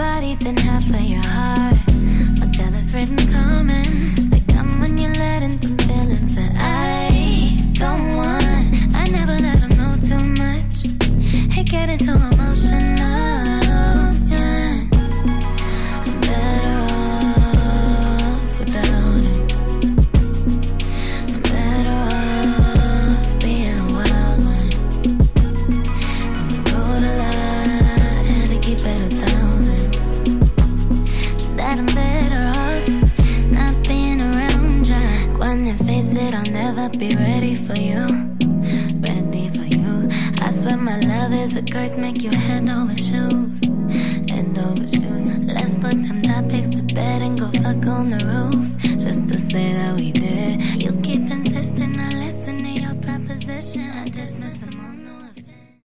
body than half of your heart. Or jealous written comments that come when you're letting the feelings that I don't want. I never let them know too much. It getting too emotional, yeah. I'm better off without him. I'm better off being a wild one. On the road a lot, had to keep it 1,000. So that I'm better off not being around ya. Go on and face it, I'll never be ready for you. Ready for you. I swear my love is a curse, make you hand over shoes. Hand over shoes. Let's put them topics to bed and go fuck on the roof. Just to say that we